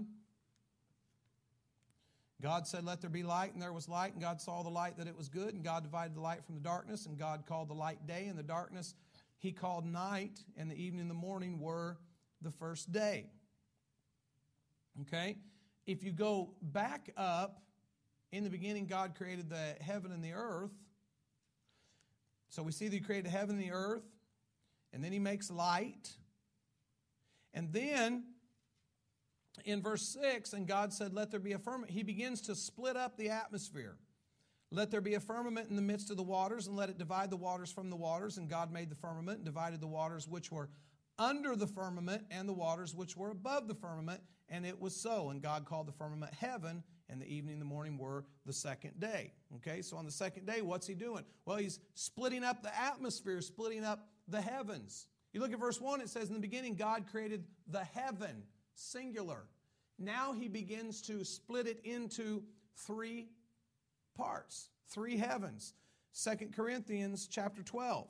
God said, let there be light, and there was light, and God saw the light that it was good, and God divided the light from the darkness, and God called the light day, and the darkness He called night, and the evening and the morning were the first day. Okay? If you go back up, in the beginning God created the heaven and the earth. So we see that He created heaven and the earth, and then He makes light. And then in verse six, and God said, let there be a firmament. He begins to split up the atmosphere. Let there be a firmament in the midst of the waters, and let it divide the waters from the waters. And God made the firmament and divided the waters which were under the firmament and the waters which were above the firmament. And it was so. And God called the firmament heaven, and the evening and the morning were the second day. Okay, so on the second day, what's He doing? Well, He's splitting up the atmosphere, splitting up the heavens. You look at verse one, it says, in the beginning, God created the heaven, singular. Now He begins to split it into three parts, three heavens. Second Corinthians chapter twelve.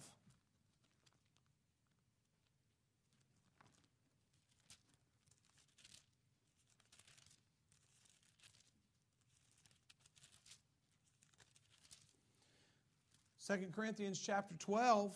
Second Corinthians chapter twelve.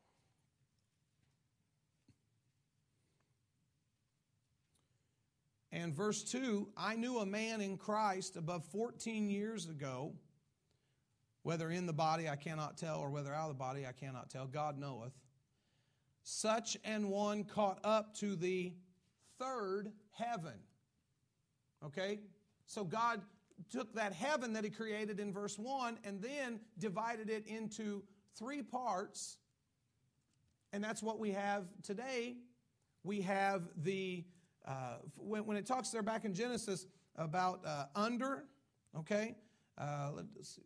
And verse two, I knew a man in Christ above fourteen years ago, whether in the body I cannot tell, or whether out of the body I cannot tell, God knoweth. Such an one caught up to the third heaven. Okay? So God took that heaven that He created in verse one and then divided it into three parts. And that's what we have today. We have the Uh, when, when it talks there back in Genesis about uh, under, okay, uh, let's see.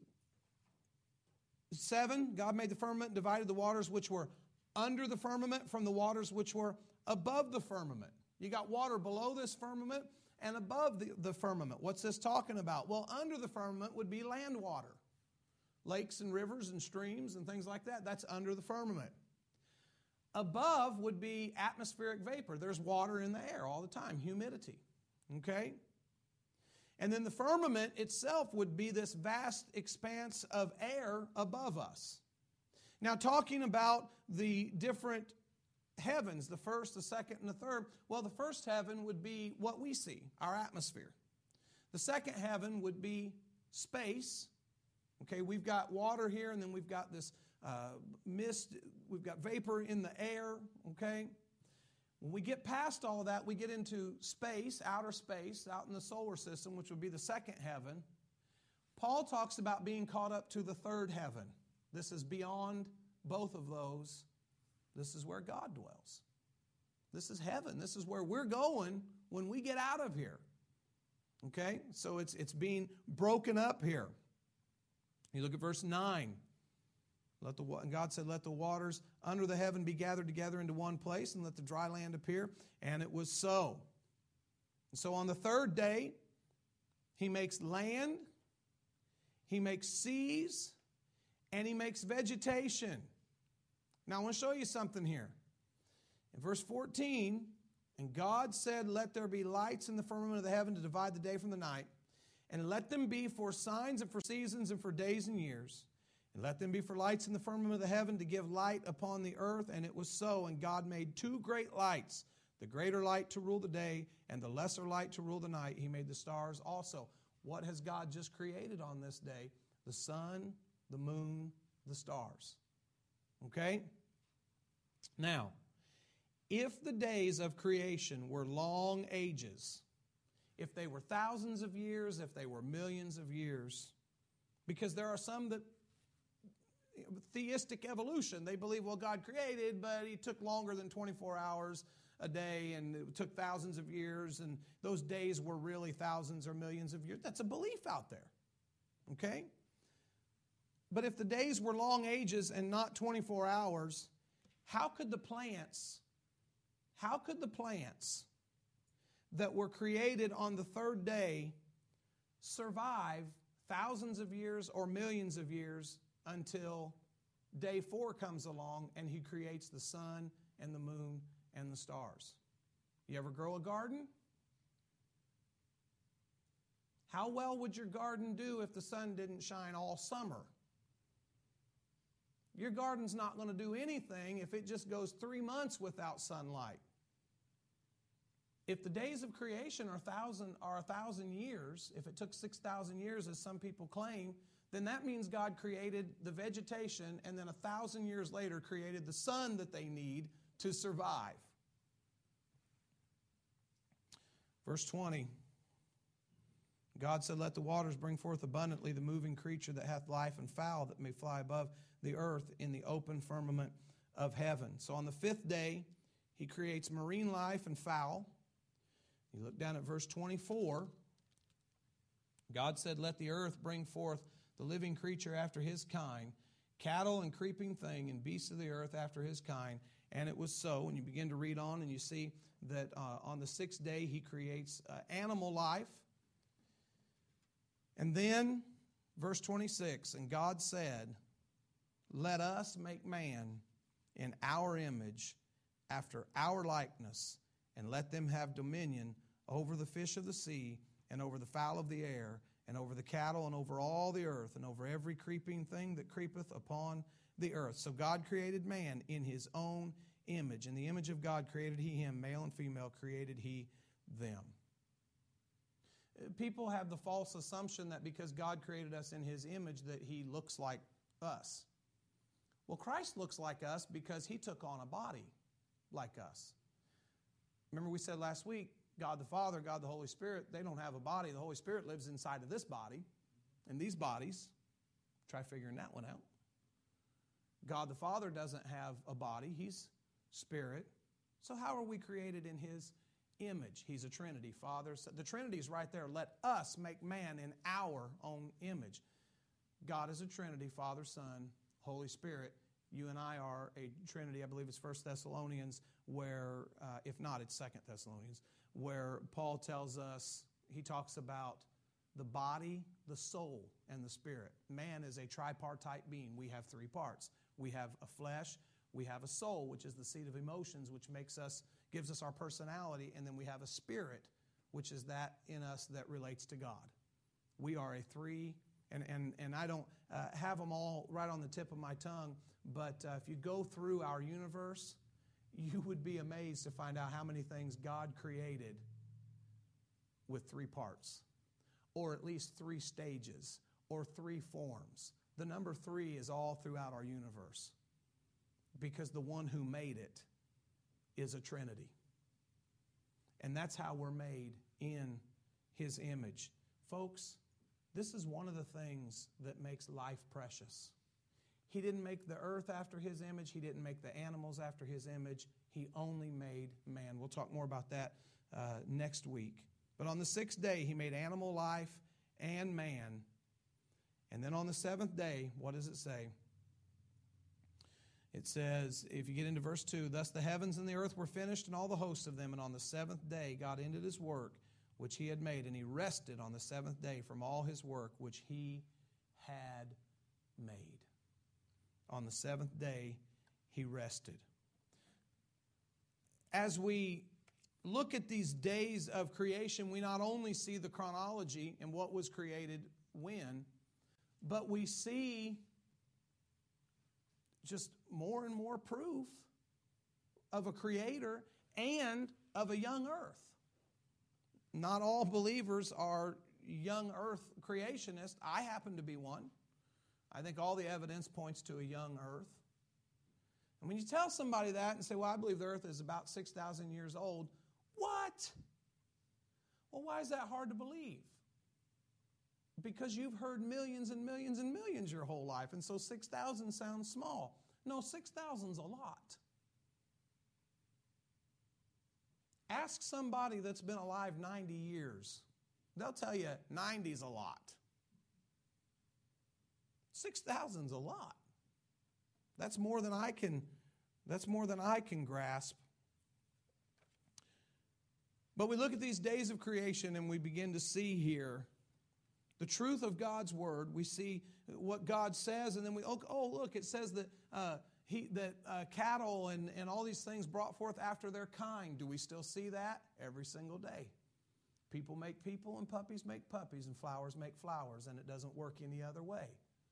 Seven, God made the firmament, divided the waters which were under the firmament from the waters which were above the firmament. You got water below this firmament and above the, the firmament. What's this talking about? Well, under the firmament would be land water, lakes and rivers and streams and things like that. That's under the firmament. Above would be atmospheric vapor. There's water in the air all the time, humidity. Okay? And then the firmament itself would be this vast expanse of air above us. Now, talking about the different heavens, the first, the second, and the third, well, the first heaven would be what we see, our atmosphere. The second heaven would be space. Okay, we've got water here, and then we've got this uh, mist, we've got vapor in the air, okay? When we get past all of that, we get into space, outer space, out in the solar system, which would be the second heaven. Paul talks about being caught up to the third heaven. This is beyond both of those. This is where God dwells. This is heaven. This is where we're going when we get out of here. Okay? So it's, it's being broken up here. You look at verse nine. Let the, and God said, let the waters under the heaven be gathered together into one place, and let the dry land appear. And it was so. And so on the third day, He makes land, He makes seas, and He makes vegetation. Now I want to show you something here. In verse fourteen, and God said, let there be lights in the firmament of the heaven to divide the day from the night, and let them be for signs and for seasons and for days and years. And let them be for lights in the firmament of the heaven to give light upon the earth. And it was so. And God made two great lights, the greater light to rule the day and the lesser light to rule the night. He made the stars also. What has God just created on this day? The sun, the moon, the stars. Okay? Now, if the days of creation were long ages, if they were thousands of years, if they were millions of years, because there are some that, theistic evolution, they believe, well, God created, but He took longer than twenty-four hours a day, and it took thousands of years, and those days were really thousands or millions of years. That's a belief out there. Okay? But if the days were long ages and not twenty-four hours, how could the plants, how could the plants that were created on the third day survive thousands of years or millions of years until day four comes along and He creates the sun and the moon and the stars? You ever grow a garden? How well would your garden do if the sun didn't shine all summer? Your garden's not going to do anything if it just goes three months without sunlight. If the days of creation are a thousand, are a thousand years, if it took six thousand years, as some people claim, then that means God created the vegetation and then a thousand years later created the sun that they need to survive. Verse twenty, God said, "Let the waters bring forth abundantly the moving creature that hath life, and fowl that may fly above the earth in the open firmament of heaven." So on the fifth day, He creates marine life and fowl. You look down at verse twenty-four. God said, "Let the earth bring forth the living creature after his kind, cattle and creeping thing, and beasts of the earth after his kind." And it was so. And you begin to read on, and you see that uh, on the sixth day He creates uh, animal life. And then, verse twenty-six, "And God said, Let us make man in our image, after our likeness, and let them have dominion over the fish of the sea, and over the fowl of the air, and over the cattle, and over all the earth, and over every creeping thing that creepeth upon the earth." So God created man in His own image. In the image of God created He him, male and female created He them. People have the false assumption that because God created us in His image that He looks like us. Well, Christ looks like us because He took on a body like us. Remember we said last week, God the Father, God the Holy Spirit, they don't have a body. The Holy Spirit lives inside of this body, and these bodies. Try figuring that one out. God the Father doesn't have a body. He's spirit. So how are we created in His image? He's a Trinity. Father, the Trinity is right there. Let us make man in our own image. God is a Trinity, Father, Son, Holy Spirit. You and I are a Trinity. I believe it's First Thessalonians, where, uh, if not, it's Second Thessalonians, where Paul tells us, he talks about the body, the soul, and the spirit. Man is a tripartite being. We have three parts. We have a flesh, we have a soul, which is the seat of emotions, which makes us, gives us our personality, and then we have a spirit, which is that in us that relates to God. We are a three, and and and I don't uh, have them all right on the tip of my tongue, but uh, if you go through our universe, you would be amazed to find out how many things God created with three parts, or at least three stages, or three forms. The number three is all throughout our universe because the one who made it is a Trinity. And that's how we're made in His image. Folks, this is one of the things that makes life precious. He didn't make the earth after His image. He didn't make the animals after His image. He only made man. We'll talk more about that uh, next week. But on the sixth day, He made animal life and man. And then on the seventh day, what does it say? It says, if you get into verse two, "Thus the heavens and the earth were finished, and all the hosts of them. And on the seventh day God ended His work which He had made, and He rested on the seventh day from all His work which He had made." On the seventh day He rested. As we look at these days of creation, we not only see the chronology and what was created when, but we see just more and more proof of a creator and of a young earth. Not all believers are young earth creationists. I happen to be one. I think all the evidence points to a young earth. And when you tell somebody that and say, well, I believe the earth is about six thousand years old, what? Well, why is that hard to believe? Because you've heard millions and millions and millions your whole life, and so six thousand sounds small. No, six thousand is a lot. Ask somebody that's been alive ninety years. They'll tell you ninety is a lot. six thousand is a lot. That's more than I can, that's more than I can grasp. But we look at these days of creation and we begin to see here the truth of God's word. We see what God says, and then we, oh, oh look, it says that uh, he, that uh, cattle and, and all these things brought forth after their kind. Do we still see that? Every single day. People make people, and puppies make puppies, and flowers make flowers, and it doesn't work any other way.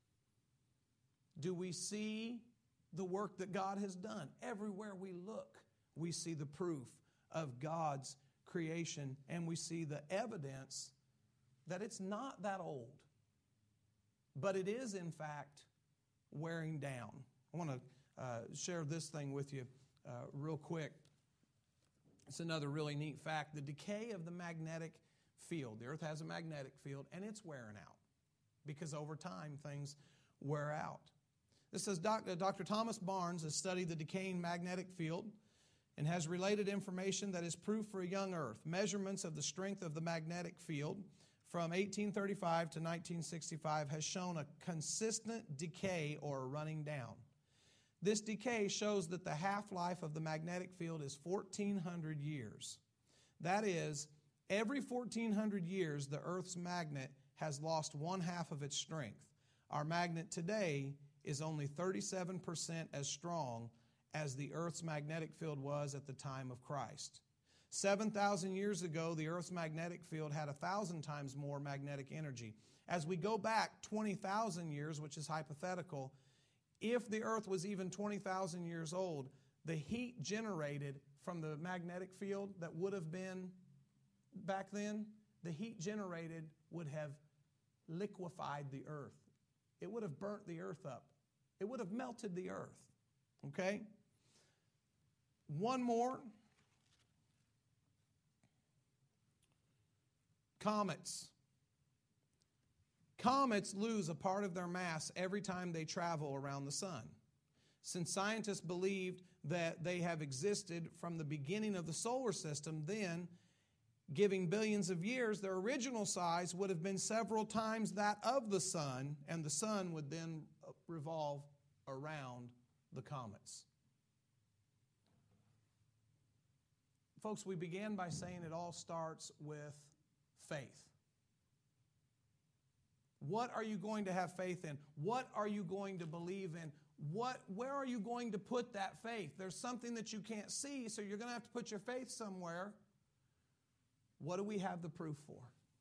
Do we see the work that God has done? Everywhere we look, we see the proof of God's creation, and we see the evidence that it's not that old, but it is, in fact, wearing down. I want to uh, share this thing with you uh, real quick. It's another really neat fact. The decay of the magnetic field. The earth has a magnetic field, and it's wearing out because over time things wear out. This says Doctor Thomas Barnes has studied the decaying magnetic field and has related information that is proof for a young earth. Measurements of the strength of the magnetic field from eighteen thirty-five to nineteen sixty-five has shown a consistent decay or running down. This decay shows that the half-life of the magnetic field is fourteen hundred years. That is, every fourteen hundred years, the Earth's magnet has lost one half of its strength. Our magnet today is only thirty-seven percent as strong as the Earth's magnetic field was at the time of Christ. seven thousand years ago, the Earth's magnetic field had one thousand times more magnetic energy. As we go back twenty thousand years, which is hypothetical, if the Earth was even twenty thousand years old, the heat generated from the magnetic field that would have been back then, the heat generated would have liquefied the Earth. It would have burnt the Earth up. It would have melted the Earth. Okay? One more. Comets. Comets lose a part of their mass every time they travel around the sun. Since scientists believed that they have existed from the beginning of the solar system, then, giving billions of years, their original size would have been several times that of the sun, and the sun would then revolve around the comets. Folks, we began by saying it all starts with faith. What are you going to have faith in? What are you going to believe in? What, where are you going to put that faith? There's something that you can't see, so you're going to have to put your faith somewhere. What do we have the proof for?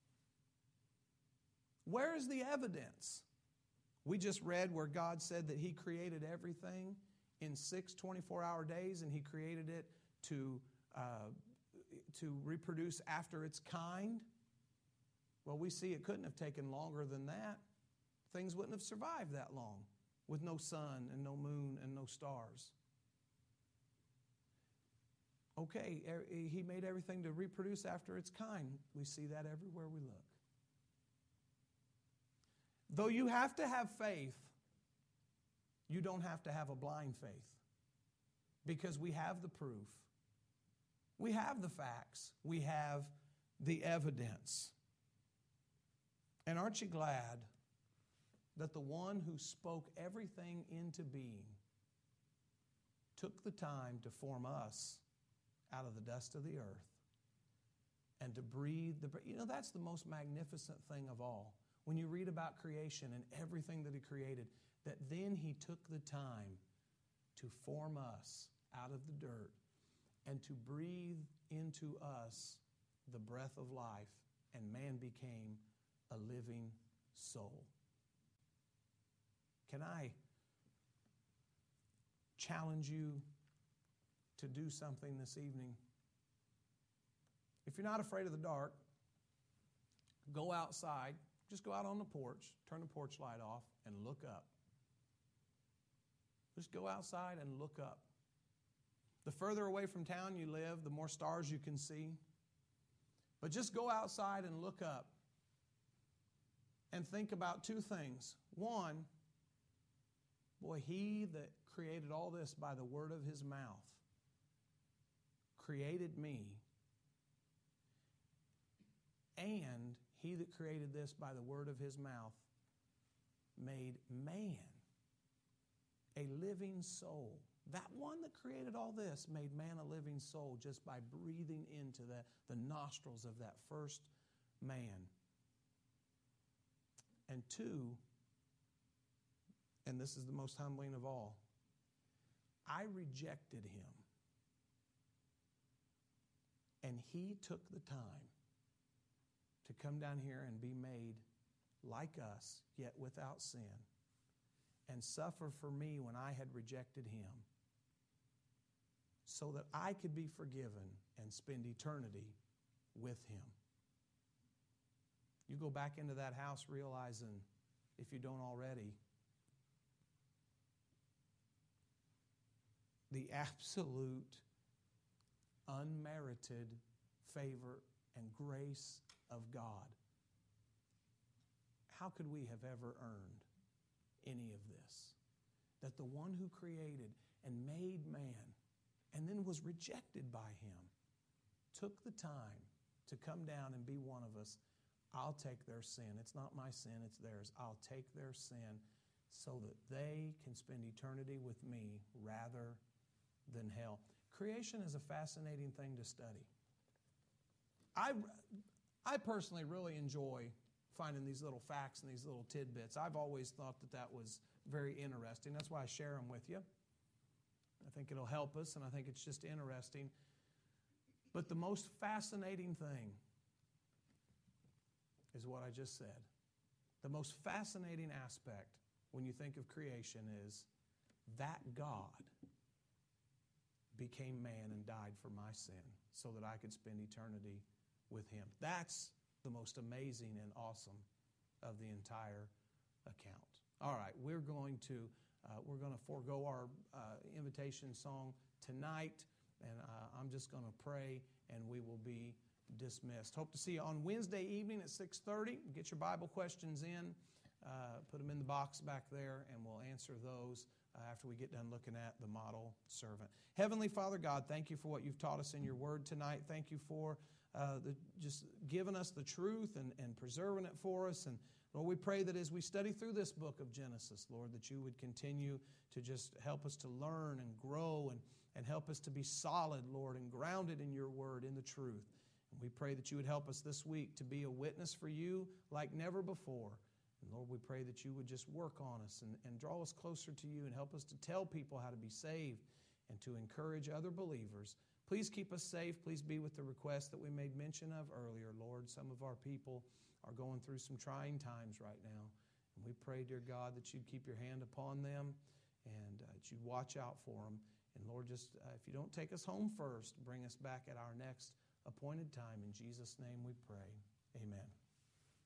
Where is the evidence? We just read where God said that He created everything in six twenty-four hour days, and He created it to, uh, to reproduce after its kind. Well, we see it couldn't have taken longer than that. Things wouldn't have survived that long with no sun and no moon and no stars. Okay, He made everything to reproduce after its kind. We see that everywhere we look. Though you have to have faith, you don't have to have a blind faith, because we have the proof. We have the facts. We have the evidence. And aren't you glad that the one who spoke everything into being took the time to form us out of the dust of the earth and to breathe the breath? You know, that's the most magnificent thing of all. When you read about creation and everything that He created, that then He took the time to form us out of the dirt and to breathe into us the breath of life, and man became a living soul. Can I challenge you to do something this evening? If you're not afraid of the dark, go outside. Just go out on the porch, turn the porch light off, and look up. Just go outside and look up. The further away from town you live, the more stars you can see. But just go outside and look up and think about two things. One, boy, He that created all this by the word of His mouth created me, and He that created this by the word of His mouth made man, a living soul. That one that created all this made man a living soul just by breathing into the, the nostrils of that first man. And two, and this is the most humbling of all, I rejected Him. And He took the time to come down here and be made like us, yet without sin, and suffer for me when I had rejected Him, so that I could be forgiven and spend eternity with Him. You go back into that house realizing, if you don't already, the absolute unmerited favor and grace of God. How could we have ever earned any of this? That the one who created and made man and then was rejected by Him took the time to come down and be one of us. I'll take their sin. It's not my sin, it's theirs. I'll take their sin so that they can spend eternity with me rather than hell. Creation is a fascinating thing to study. I, I personally really enjoy finding these little facts and these little tidbits. I've always thought that that was very interesting. That's why I share them with you. I think it'll help us, and I think it's just interesting. But the most fascinating thing is what I just said. The most fascinating aspect when you think of creation is that God became man and died for my sin so that I could spend eternity with Him. That's the most amazing and awesome of the entire account. All right, we're going to uh, we're going to forego our uh, invitation song tonight, and uh, I'm just going to pray, and we will be dismissed. Hope to see you on Wednesday evening at six thirty. Get your Bible questions in. Uh, put them in the box back there, and we'll answer those uh, after we get done looking at the model servant. Heavenly Father God, thank you for what you've taught us in your word tonight. Thank you for uh, the, just giving us the truth and, and preserving it for us. And Lord, we pray that as we study through this book of Genesis, Lord, that you would continue to just help us to learn and grow and, and help us to be solid, Lord, and grounded in your word, in the truth. And we pray that you would help us this week to be a witness for you like never before. And Lord, we pray that you would just work on us and, and draw us closer to you and help us to tell people how to be saved and to encourage other believers. Please keep us safe. Please be with the request that we made mention of earlier, Lord. Some of our people are going through some trying times right now. And we pray, dear God, that you'd keep your hand upon them and uh, that you'd watch out for them. And Lord, just uh, if you don't take us home first, bring us back at our next appointed time. In Jesus' name we pray. Amen.